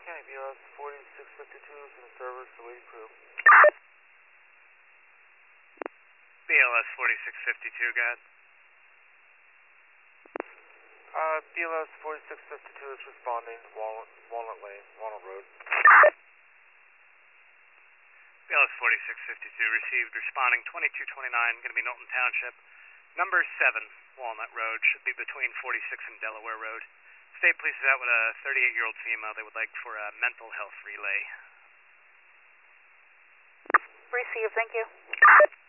County, BLS 4652 from the service, awaiting crew. BLS 4652, go ahead. BLS 4652 is responding, Walnut Lane, Walnut Road. BLS 4652 received, responding 2229, going to be Knowlton Township. Number 7, Walnut Road, should be between 46 and Delaware Road. State police is out with a 38-year-old female they would like for a mental health relay. Received, thank you.